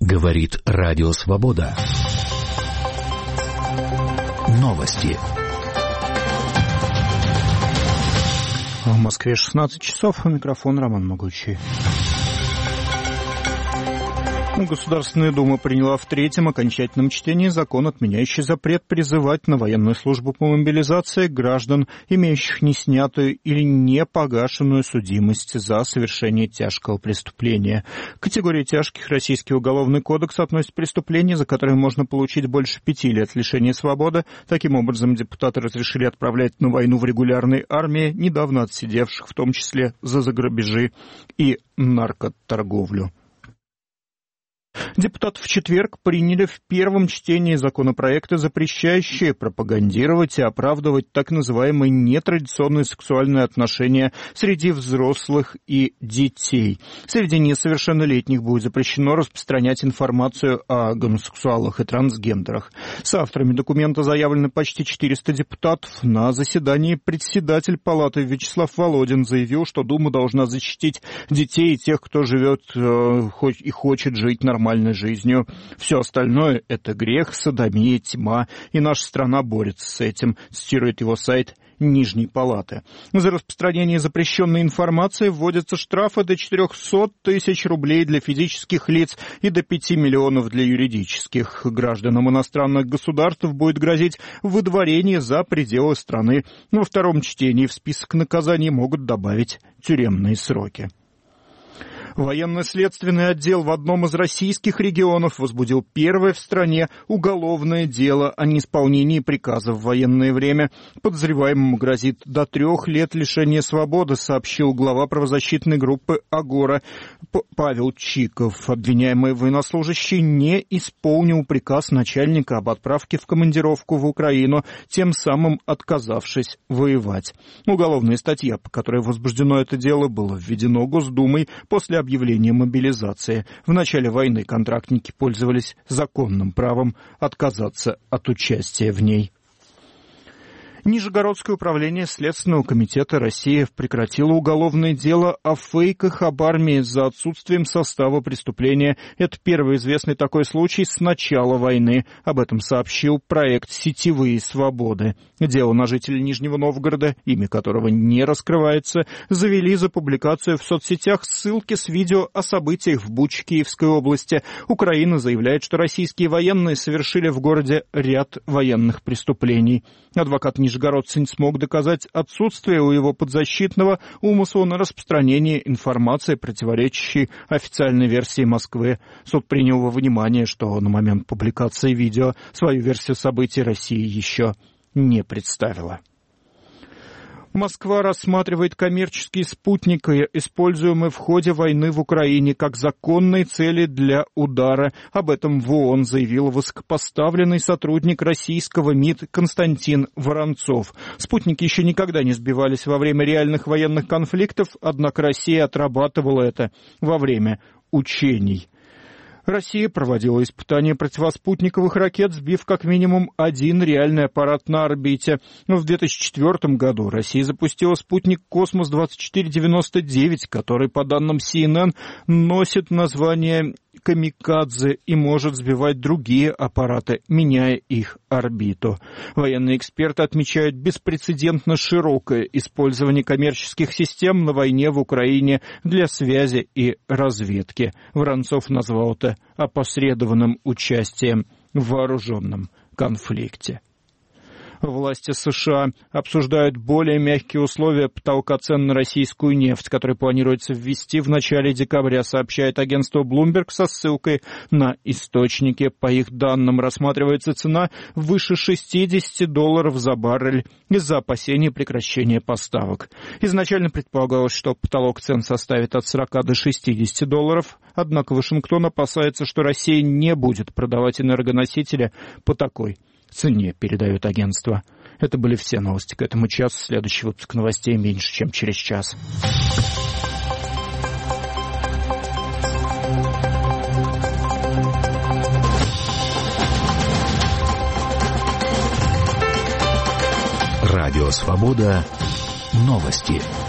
Говорит Радио Свобода. Новости. В Москве 16 часов. Микрофон Роман Могучий. Государственная Дума приняла в третьем окончательном чтении закон, отменяющий запрет призывать на военную службу по мобилизации граждан, имеющих неснятую или не погашенную судимость за совершение тяжкого преступления. К категории тяжких Российский уголовный кодекс относит преступления, за которые можно получить больше 5 лет лишения свободы. Таким образом, депутаты разрешили отправлять на войну в регулярной армии недавно отсидевших, в том числе за грабежи и наркоторговлю. Депутаты в четверг приняли в первом чтении законопроекты, запрещающие пропагандировать и оправдывать так называемые нетрадиционные сексуальные отношения среди взрослых и детей. Среди несовершеннолетних будет запрещено распространять информацию о гомосексуалах и трансгендерах. С авторами документа заявлены почти 400 депутатов. На заседании председатель Палаты Вячеслав Володин заявил, что Дума должна защитить детей и тех, кто живет и хочет жить нормальной жизнью. Все остальное — это грех, содомия, тьма, и наша страна борется с этим, цитирует его сайт Нижней Палаты. За распространение запрещенной информации вводятся штрафы до 400 тысяч рублей для физических лиц и до 5 миллионов для юридических. Гражданам иностранных государств будет грозить выдворение за пределы страны. Во втором чтении в список наказаний могут добавить тюремные сроки. Военно-следственный отдел в одном из российских регионов возбудил первое в стране уголовное дело о неисполнении приказа в военное время. Подозреваемому грозит до 3 лет лишения свободы, сообщил глава правозащитной группы «Агора» Павел Чиков. Обвиняемый военнослужащий не исполнил приказ начальника об отправке в командировку в Украину, тем самым отказавшись воевать. Уголовная статья, по которой возбуждено это дело, была введена Госдумой после объявления мобилизации. В начале войны контрактники пользовались законным правом отказаться от участия в ней. Нижегородское управление Следственного комитета России прекратило уголовное дело о фейках об армии за отсутствием состава преступления. Это первый известный такой случай с начала войны. Об этом сообщил проект «Сетевые свободы». Дело на жителя Нижнего Новгорода, имя которого не раскрывается, завели за публикацию в соцсетях ссылки с видео о событиях в Буче Киевской области. Украина заявляет, что российские военные совершили в городе ряд военных преступлений. Адвокат нижегородца не смог доказать отсутствие у его подзащитного умысла на распространение информации, противоречащей официальной версии Москвы. Суд принял во внимание, что на момент публикации видео свою версию событий Россия еще не представила. Москва рассматривает коммерческие спутники, используемые в ходе войны в Украине, как законные цели для удара. Об этом в ООН заявил высокопоставленный сотрудник российского МИД Константин Воронцов. Спутники еще никогда не сбивались во время реальных военных конфликтов, однако Россия отрабатывала это во время учений. Россия проводила испытания противоспутниковых ракет, сбив как минимум один реальный аппарат на орбите. В 2004 году Россия запустила спутник «Космос-2499», который, по данным CNN, носит название «Камикадзе» и может сбивать другие аппараты, меняя их орбиту. Военные эксперты отмечают беспрецедентно широкое использование коммерческих систем на войне в Украине для связи и разведки. Воронцов назвал это опосредованным участием в вооруженном конфликте. Власти США обсуждают более мягкие условия потолка цен на российскую нефть, которые планируется ввести в начале декабря, сообщает агентство Bloomberg со ссылкой на источники. По их данным, рассматривается цена выше $60 за баррель из-за опасений прекращения поставок. Изначально предполагалось, что потолок цен составит от $40 до $60, однако Вашингтон опасается, что Россия не будет продавать энергоносители по такой цене, передает агентство. Это были все новости к этому часу. Следующий выпуск новостей меньше, чем через час. Радио Свобода. Новости.